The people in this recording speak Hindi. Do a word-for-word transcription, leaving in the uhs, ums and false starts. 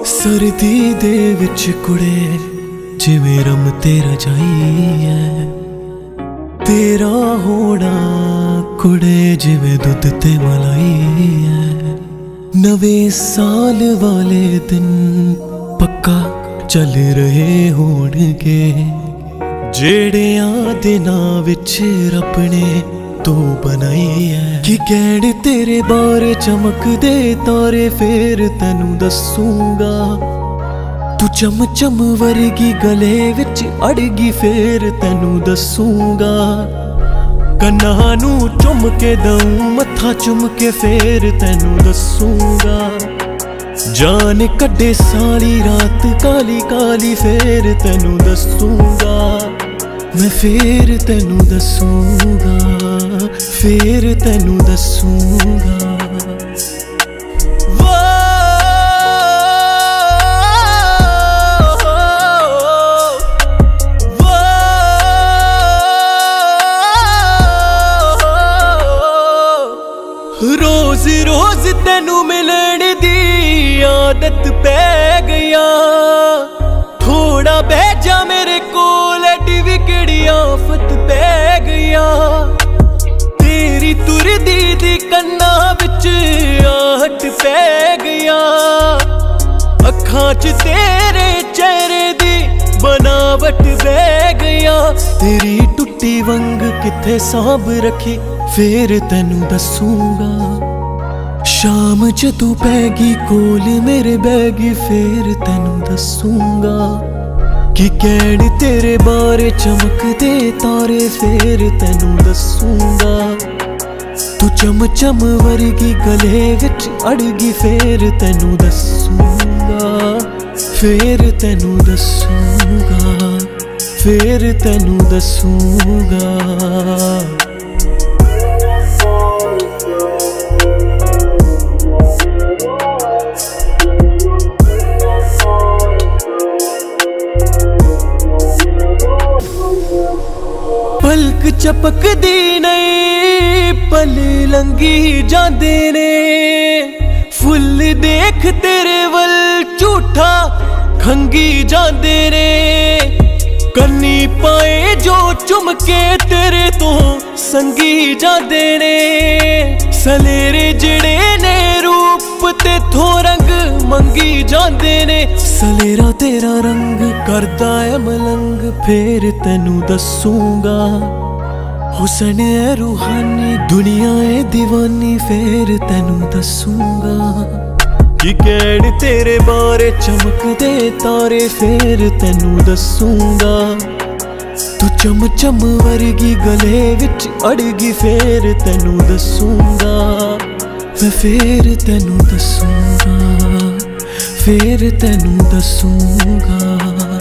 ਸਰਦੀ ਦੇ ਵਿੱਚ ਕੁੜੇ ਜਿਵੇਂ ਰਮ ਤੇਰਾ ਜਾਈ ਹੈ, तेरा होना कुड़े जिवें दुध ते मलाई है। नवे साल वाले दिन पक्का चल रहे होणगे, जेड़ियां दिनां विच रब ने तू बनाई है। कि कहण तेरे बारे चमकदे तारे फेर तैनू दसूंगा, तू चम चम वर्गी गले विच अड़गी फेर तैनू दसूंगा। कन्ना नू चुम के दऊं मत्था चुम के फेर तैनू दसूंगा। जान कड्डे सारी रात काली काली फेर तैनू दसूंगा। मैं फेर तैनू दसूंगा, फेर तैनू दसूंगा। रोज रोज तेनू मिलन दी आदत पै गया, थोड़ा बह जा मेरे कोल एडी भी केड़ी आफत पै गया। तेरी तुरदी दी कन्ना विच आहट पै गया, अखां च तेरे चेहरे दी बनावट बह गया। तेरी टुट्टी वंग किथे सांभ रखी फेर तैनू दसूंगा। शाम जदों पैगी कोल मेरे बैगी फेर तैनू दसूंगा। कि कहण तेरे बारे चमकदे तारे फेर तैनू दसूंगा। तू चम चम वर्गी गले विच अड़गी फेर तैनू दसूंगा। फेर तैनू दसूंगा, फेर तैनू दसूंगा। पलक चपकदी नहीं पल लंघी जांदे ने, फुल देख तेरे वल झूठा खंगी जांदे ने। कन्नी पाए जो चुमके तेरे तो संगी जांदे ने, सलेरे जिड़े ने रूप ते थो रंग मंगी जांदे ने। सलेरा तेरा रंग करदा है मलंग फेर तैनू दसूंगा। हुसन है रूहानी दुनिया है दीवानी फेर तैनू दसूंगा। कि कहण तेरे बारे चमकदे तारे फेर तैनू दसूंगा। तू चम चम वर्गी गले विच अड़गी फेर तैनू दसूंगा। मैं फेर तैनू दसूंगा, फेर तैनू दसूंगा।